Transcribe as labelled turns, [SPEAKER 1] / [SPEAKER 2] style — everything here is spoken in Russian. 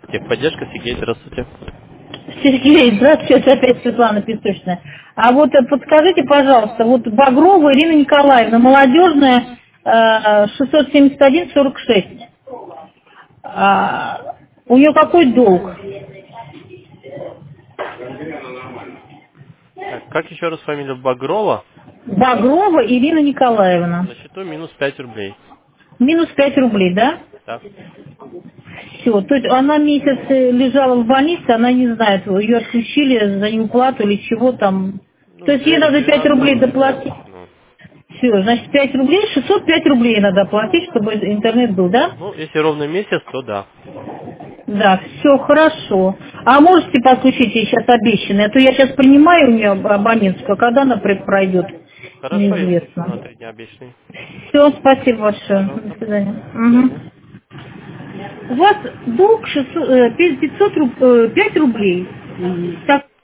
[SPEAKER 1] Техподдержка, Сергей, здравствуйте.
[SPEAKER 2] Сергей, здравствуйте, это опять Светлана Песочная. А вот подскажите, пожалуйста, вот Багрова Ирина Николаевна, молодежная, 671-46. У нее какой долг?
[SPEAKER 1] Так, как еще раз фамилия Багрова?
[SPEAKER 2] Багрова Ирина Николаевна.
[SPEAKER 1] На счету минус 5 рублей.
[SPEAKER 2] Минус 5 рублей, да?
[SPEAKER 1] Да.
[SPEAKER 2] Все. То есть она месяц лежала в больнице, она не знает, ее отключили за неуплату или чего там.
[SPEAKER 1] Ну,
[SPEAKER 2] То есть ей надо 5 рублей
[SPEAKER 1] 12
[SPEAKER 2] доплатить.
[SPEAKER 1] ну,
[SPEAKER 2] Все, значит, 5 рублей, 605 рублей надо платить, чтобы интернет был, да?
[SPEAKER 1] ну, если ровно месяц, то да.
[SPEAKER 2] Да, все хорошо. А можете подключить ей сейчас обещанное? А то я сейчас принимаю у нее абонентскую, а когда она пройдет,
[SPEAKER 1] Хорошо, я запишу на
[SPEAKER 2] неизвестно.
[SPEAKER 1] 3 дня обещанный.
[SPEAKER 2] Все, спасибо большое. До
[SPEAKER 1] Пожалуйста.
[SPEAKER 2] свидания.
[SPEAKER 1] До свидания.
[SPEAKER 2] У вас долг 5 рублей. Так